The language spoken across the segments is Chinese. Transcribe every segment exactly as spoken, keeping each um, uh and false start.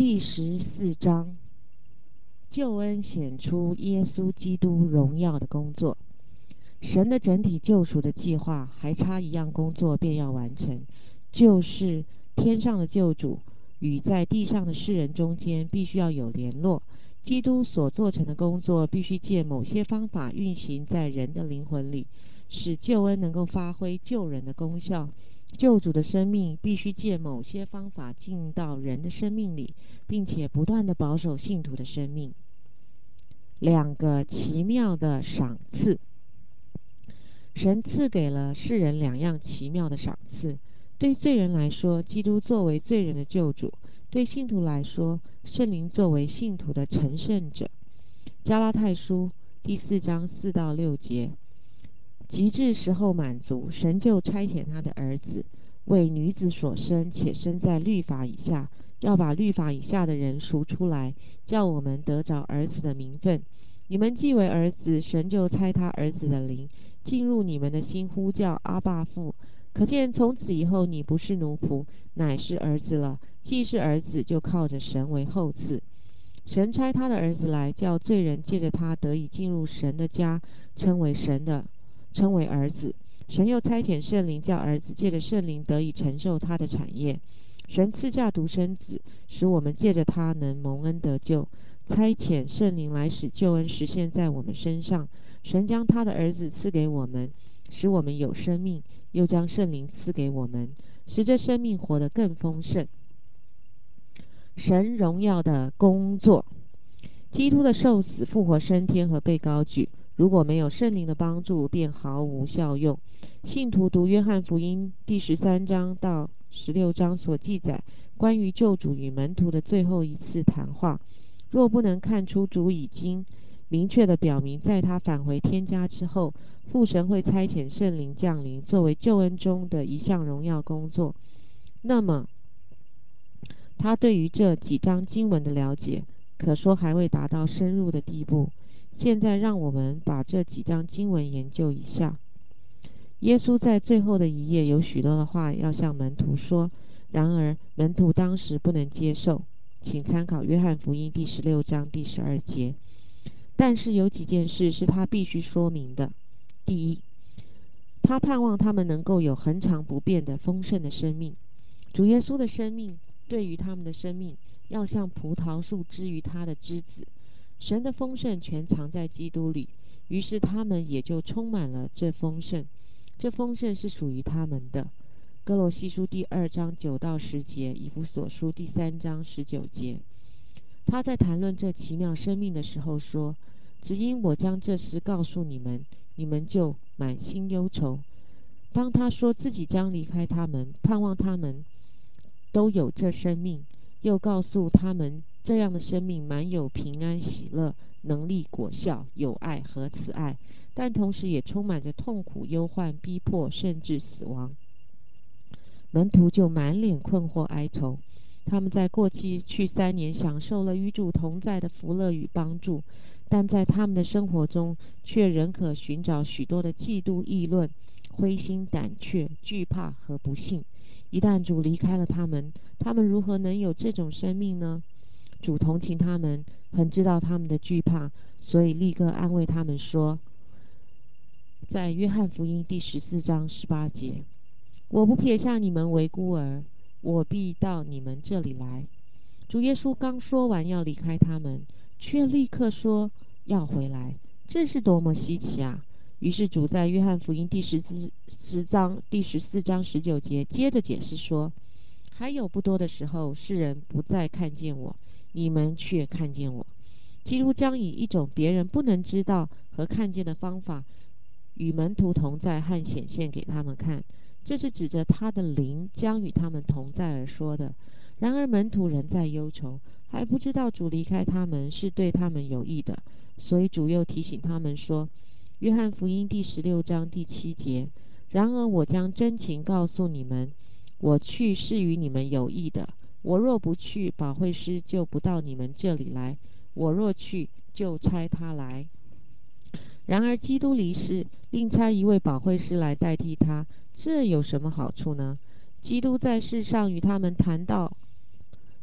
第十四章，救恩显出耶稣基督荣耀的工作。神的整体救赎的计划还差一样工作便要完成，就是天上的救主与在地上的世人中间必须要有联络。基督所做成的工作必须借某些方法运行在人的灵魂里，使救恩能够发挥救人的功效。救主的生命必须借某些方法进到人的生命里，并且不断地保守信徒的生命。两个奇妙的赏赐。神赐给了世人两样奇妙的赏赐。对罪人来说，基督作为罪人的救主；对信徒来说，圣灵作为信徒的成圣者。加拉太书第四章四到六节。及至时候满足，神就差遣他的儿子，为女子所生，且生在律法以下，要把律法以下的人赎出来，叫我们得着儿子的名分。你们既为儿子，神就差他儿子的灵进入你们的心，呼叫阿爸父。可见从此以后，你不是奴仆，乃是儿子了。既是儿子，就靠着神为后嗣。神差他的儿子来，叫罪人借着他得以进入神的家，称为神的称为儿子。神又差遣圣灵，叫儿子借着圣灵得以承受他的产业。神赐下独生子，使我们借着他能蒙恩得救。差遣圣灵来使救恩实现在我们身上。神将他的儿子赐给我们，使我们有生命，又将圣灵赐给我们，使这生命活得更丰盛。神荣耀的工作。基督的受死、复活、升天和被高举，如果没有圣灵的帮助，便毫无效用。信徒读约翰福音第十三章到十六章所记载关于救主与门徒的最后一次谈话，若不能看出主已经明确地表明，在他返回天家之后，父神会差遣圣灵降临，作为救恩中的一项荣耀工作，那么他对于这几章经文的了解可说还未达到深入的地步。现在让我们把这几章经文研究一下。耶稣在最后的一页有许多的话要向门徒说，然而门徒当时不能接受，请参考约翰福音第十六章第十二节。但是有几件事是他必须说明的。第一，他盼望他们能够有恒常不变的丰盛的生命。主耶稣的生命对于他们的生命，要像葡萄树之于他的枝子。神的丰盛全藏在基督里，于是他们也就充满了这丰盛。这丰盛是属于他们的。哥罗西书第二章九到十节，以弗所书第三章十九节。他在谈论这奇妙生命的时候说，只因我将这事告诉你们，你们就满心忧愁。当他说自己将离开他们，盼望他们都有这生命，又告诉他们这样的生命满有平安、喜乐、能力、果效、友爱和慈爱，但同时也充满着痛苦、忧患、逼迫，甚至死亡。门徒就满脸困惑哀愁。他们在过去去三年享受了与主同在的福乐与帮助，但在他们的生活中却仍可寻找许多的嫉妒、议论、灰心胆怯、惧怕和不幸。一旦主离开了他们，他们如何能有这种生命呢？主同情他们，很知道他们的惧怕，所以立刻安慰他们说，在约翰福音第十四章十八节，我不撇下你们为孤儿，我必到你们这里来。主耶稣刚说完要离开他们，却立刻说要回来，这是多么稀奇啊！于是主在约翰福音第十四十章第十四章十九节接着解释说，还有不多的时候，世人不再看见我，你们却看见我。基督将以一种别人不能知道和看见的方法，与门徒同在和显现给他们看。这是指着他的灵将与他们同在而说的。然而门徒仍在忧愁，还不知道主离开他们是对他们有益的，所以主又提醒他们说，约翰福音第十六章第七节，然而我将真情告诉你们，我去是与你们有益的。我若不去，保惠师就不到你们这里来；我若去，就差他来。然而基督离世，另差一位保惠师来代替他，这有什么好处呢？基督在世上与他们谈到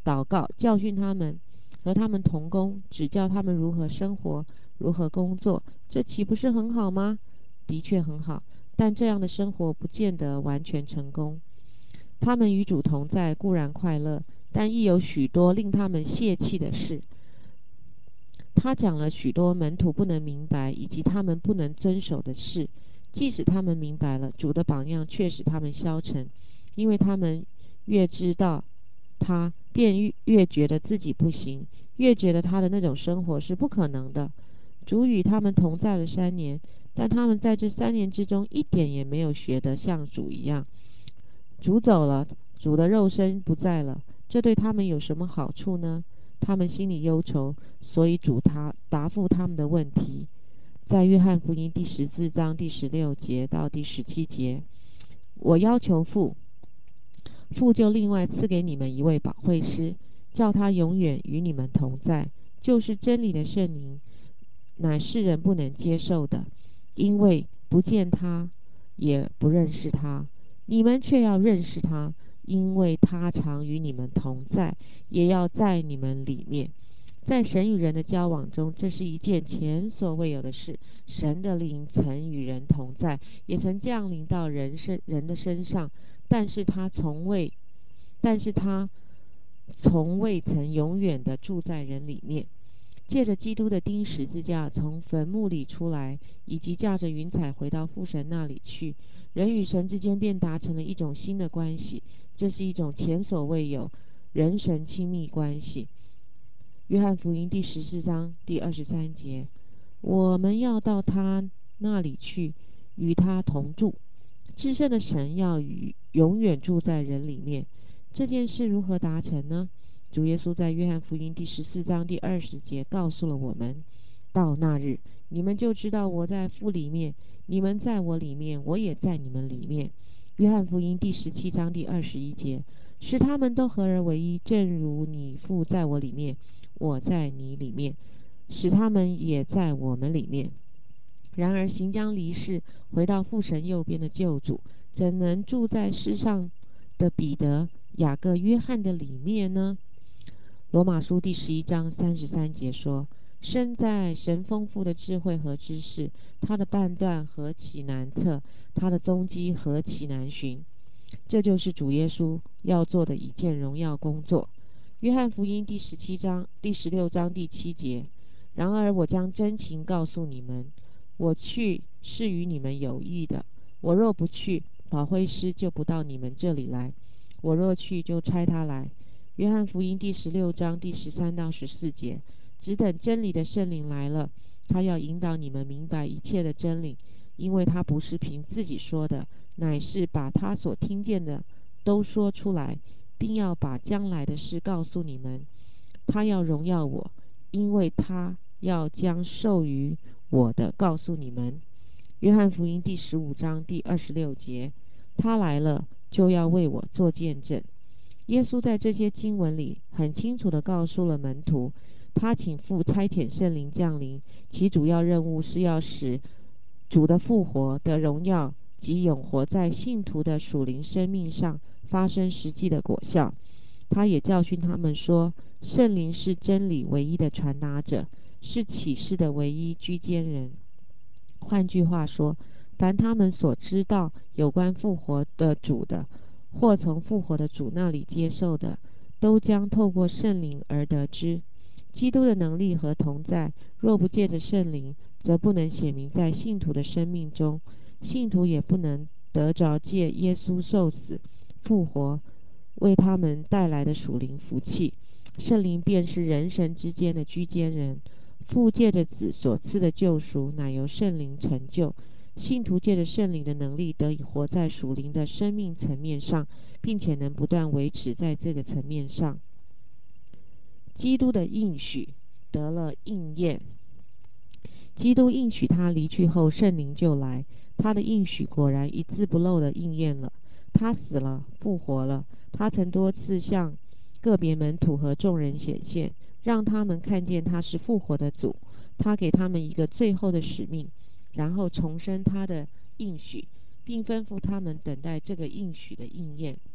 祷告，教训他们，和他们同工，指教他们如何生活，如何工作，这岂不是很好吗？的确很好，但这样的生活不见得完全成功。他们与主同在固然快乐，但亦有许多令他们泄气的事。他讲了许多门徒不能明白以及他们不能遵守的事，即使他们明白了，主的榜样却使他们消沉，因为他们越知道他，便越越觉得自己不行，越觉得他的那种生活是不可能的。主与他们同在了三年，但他们在这三年之中一点也没有学得像主一样。主走了，主的肉身不在了，这对他们有什么好处呢？他们心里忧愁，所以主他答复他们的问题。在约翰福音第十四章第十六节到第十七节，我要求父，父就另外赐给你们一位保惠师，叫他永远与你们同在，就是真理的圣灵，乃世人不能接受的，因为不见他，也不认识他。你们却要认识他，因为他常与你们同在，也要在你们里面。在神与人的交往中，这是一件前所未有的事。神的灵曾与人同在，也曾降临到人身人的身上，但是他从未，但是他从未曾永远的住在人里面。借着基督的钉十字架从坟墓里出来，以及驾着云彩回到父神那里去，人与神之间便达成了一种新的关系，这是一种前所未有人神亲密关系。约翰福音第十四章第二十三节，我们要到他那里去，与他同住。至圣的神要与永远住在人里面。这件事如何达成呢？主耶稣在约翰福音第十四章第二十节告诉了我们，到那日，你们就知道我在父里面，你们在我里面，我也在你们里面。约翰福音第十七章第二十一节，使他们都合而为一，正如你父在我里面，我在你里面，使他们也在我们里面。然而行将离世，回到父神右边的救主，怎能住在世上的彼得、雅各、约翰的里面呢？罗马书第十一章三十三节说，身在神丰富的智慧和知识，他的判断何其难测，他的踪迹何其难寻。这就是主耶稣要做的一件荣耀工作。约翰福音第十七章第十六章第七节，然而我将真情告诉你们，我去是与你们有益的，我若不去，保惠师就不到你们这里来，我若去，就差他来。约翰福音第十六章第十三到十四节，只等真理的圣灵来了，他要引导你们明白一切的真理，因为他不是凭自己说的，乃是把他所听见的都说出来，并要把将来的事告诉你们。他要荣耀我，因为他要将授予我的告诉你们。约翰福音第十五章第二十六节，他来了，就要为我做见证。耶稣在这些经文里很清楚地告诉了门徒，他请父差遣圣灵降临，其主要任务是要使主的复活的荣耀及永活在信徒的属灵生命上发生实际的果效。他也教训他们说，圣灵是真理唯一的传达者，是启示的唯一居间人。换句话说，凡他们所知道有关复活的主的，或从复活的主那里接受的，都将透过圣灵而得知。基督的能力和同在，若不借着圣灵，则不能显明在信徒的生命中，信徒也不能得着借耶稣受死、复活为他们带来的属灵福气。圣灵便是人神之间的居间人，父借着子所赐的救赎，乃由圣灵成就。信徒借着圣灵的能力，得以活在属灵的生命层面上，并且能不断维持在这个层面上。基督的应许得了应验。基督应许他离去后，圣灵就来，他的应许果然一字不漏地应验了。他死了，复活了。他曾多次向个别门徒和众人显现，让他们看见他是复活的主。他给他们一个最后的使命，然后重申他的应许，并吩咐他们等待这个应许的应验。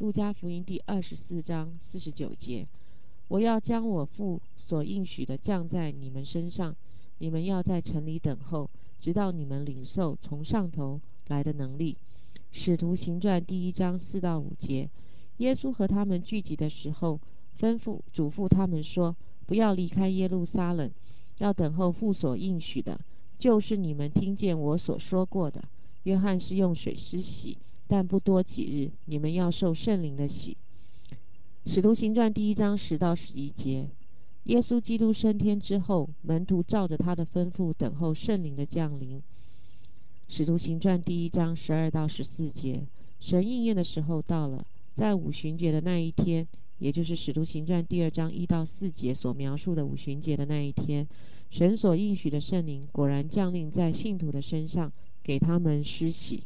路加福音第二十四章四十九节，我要将我父所应许的降在你们身上，你们要在城里等候，直到你们领受从上头来的能力。使徒行传第一章四到五节，耶稣和他们聚集的时候，吩咐嘱咐他们说，不要离开耶路撒冷，要等候父所应许的，就是你们听见我所说过的。约翰是用水施洗，但不多几日，你们要受圣灵的洗。使徒行传第一章十到十一节，耶稣基督升天之后，门徒照着他的吩咐等候圣灵的降临。使徒行传第一章十二到十四节，神应验的时候到了，在五旬节的那一天，也就是使徒行传第二章一到四节所描述的五旬节的那一天，神所应许的圣灵果然降临在信徒的身上，给他们施洗。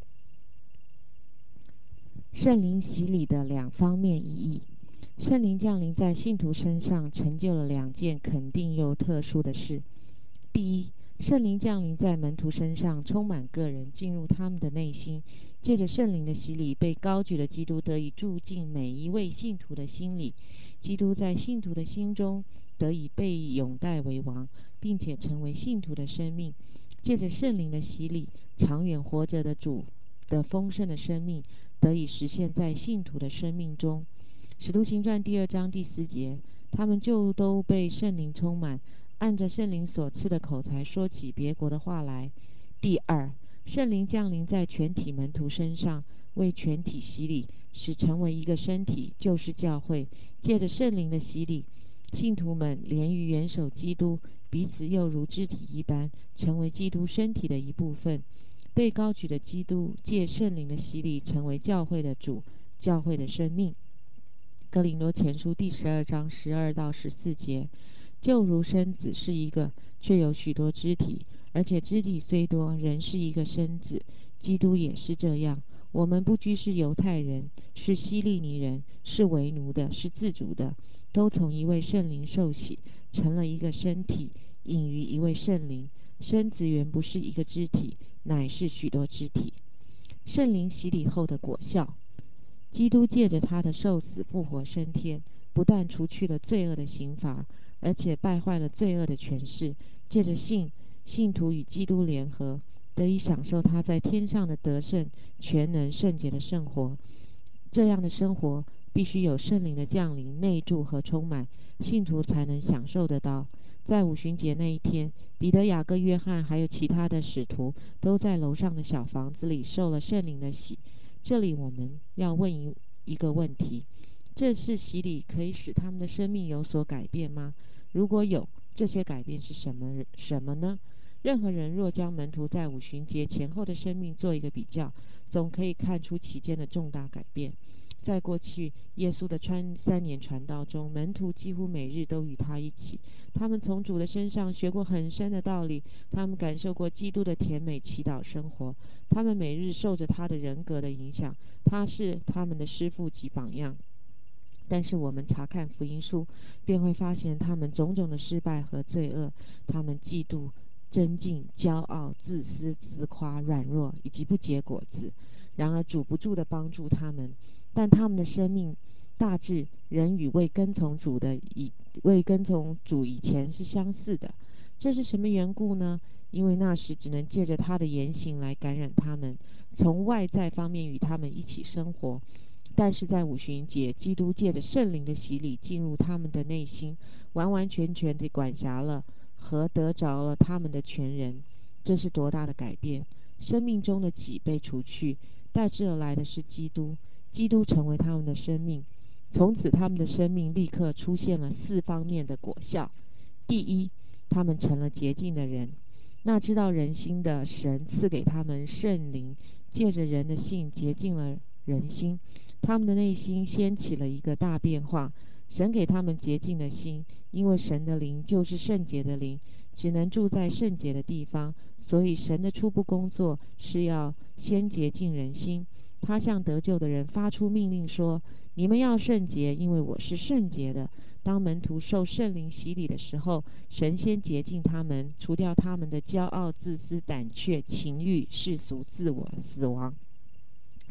圣灵洗礼的两方面意义。圣灵降临在信徒身上，成就了两件肯定又特殊的事。第一，圣灵降临在门徒身上，充满个人，进入他们的内心，借着圣灵的洗礼，被高举的基督得以住进每一位信徒的心里。基督在信徒的心中得以被拥戴为王，并且成为信徒的生命。借着圣灵的洗礼，长远活着的主的丰盛的生命得以实现在信徒的生命中。使徒行传第二章第四节，他们就都被圣灵充满，按着圣灵所赐的口才说起别国的话来。第二，圣灵降临在全体门徒身上，为全体洗礼，使成为一个身体，就是教会。借着圣灵的洗礼，信徒们连于元首基督，彼此又如肢体一般，成为基督身体的一部分。被高举的基督借圣灵的洗礼，成为教会的主，教会的生命。哥林多前书第十二章十二到十四节，就如身子是一个，却有许多肢体，而且肢体虽多，仍是一个身子。基督也是这样。我们不拘是犹太人，是希利尼人，是为奴的，是自主的，都从一位圣灵受洗，成了一个身体，隐于一位圣灵。身子原不是一个肢体，乃是许多肢体。圣灵洗礼后的果效。基督借着他的受死复活升天，不但除去了罪恶的刑罚，而且败坏了罪恶的权势。借着信，信徒与基督联合，得以享受他在天上的得胜、全能、圣洁的生活。这样的生活必须有圣灵的降临、内住和充满，信徒才能享受得到。在五旬节那一天，彼得、雅各、约翰还有其他的使徒都在楼上的小房子里受了圣灵的洗。这里我们要问一一个问题：这次洗礼可以使他们的生命有所改变吗？如果有，这些改变是什么什么呢？任何人若将门徒在五旬节前后的生命做一个比较，总可以看出其间的重大改变。在过去耶稣的传三年传道中，门徒几乎每日都与他一起，他们从主的身上学过很深的道理，他们感受过基督的甜美祈祷生活，他们每日受着他的人格的影响，他是他们的师父及榜样。但是我们查看福音书，便会发现他们种种的失败和罪恶，他们嫉妒、争竞、骄傲、自私、自夸、软弱以及不结果子。然而主不住地帮助他们，但他们的生命大致仍与未跟从主的以未跟从主以前是相似的。这是什么缘故呢？因为那时只能借着他的言行来感染他们，从外在方面与他们一起生活。但是在五旬节，基督借着圣灵的洗礼进入他们的内心，完完全全地管辖了和得着了他们的全人。这是多大的改变！生命中的己被除去，代之而来的是基督，基督成为他们的生命。从此他们的生命立刻出现了四方面的果效。第一，他们成了洁净的人。那知道人心的神赐给他们圣灵，借着人的信洁净了人心，他们的内心掀起了一个大变化。神给他们洁净的心，因为神的灵就是圣洁的灵，只能住在圣洁的地方，所以神的初步工作是要先洁净人心。他向得救的人发出命令说：你们要圣洁，因为我是圣洁的。当门徒受圣灵洗礼的时候，神先洁净他们，除掉他们的骄傲、自私、胆怯、情欲、世俗、自我、死亡。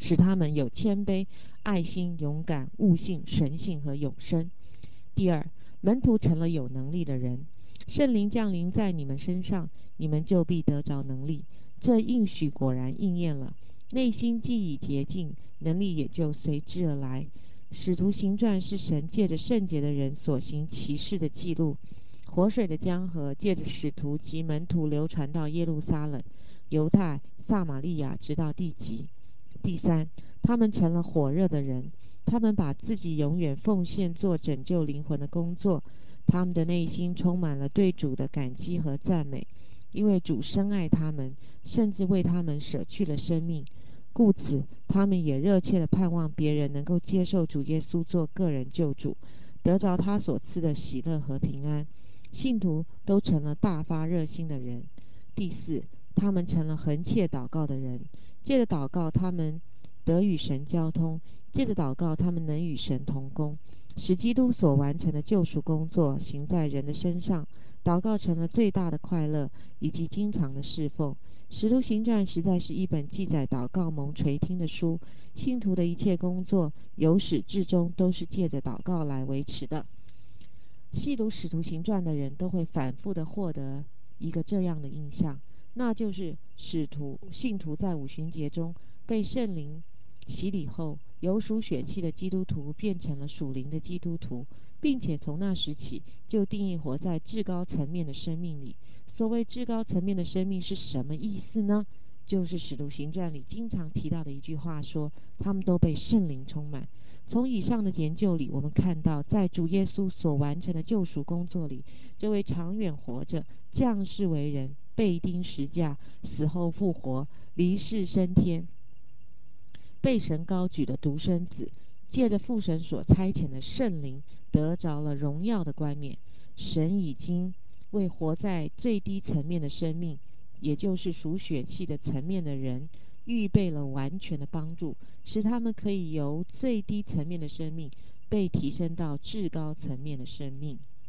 使他们有谦卑、爱心、勇敢、悟性、神性和永生。第二，门徒成了有能力的人，圣灵降临在你们身上，你们就必得着能力。这应许果然应验了，内心既已洁净，能力也就随之而来。使徒行传是神借着圣洁的人所行奇事的记录。活水的江河借着使徒及门徒流传到耶路撒冷、犹太、撒玛利亚，直到地极。第三，他们成了火热的人，他们把自己永远奉献做拯救灵魂的工作。他们的内心充满了对主的感激和赞美，因为主深爱他们，甚至为他们舍去了生命。故此，他们也热切地盼望别人能够接受主耶稣做个人救主，得着他所赐的喜乐和平安。信徒都成了大发热心的人。第四，他们成了恒切祷告的人，借着祷告他们得与神交通，借着祷告他们能与神同工，使基督所完成的救赎工作行在人的身上。祷告成了最大的快乐，以及经常的侍奉。使徒行传实在是一本记载祷告蒙垂听的书，信徒的一切工作由始至终都是借着祷告来维持的。细读使徒行传的人都会反复的获得一个这样的印象，那就是使徒信徒在五旬节中被圣灵洗礼后，由属血气的基督徒变成了属灵的基督徒，并且从那时起就定义活在至高层面的生命里。所谓至高层面的生命是什么意思呢？就是使徒行传里经常提到的一句话说，他们都被圣灵充满。从以上的研究里，我们看到在主耶稣所完成的救赎工作里，这位长远活着、降世为人、被钉十架、死后复活、离世升天、被神高举的独生子，借着父神所差遣的圣灵，得着了荣耀的冠冕。神已经为活在最低层面的生命，也就是属血气的层面的人，预备了完全的帮助，使他们可以由最低层面的生命被提升到至高层面的生命。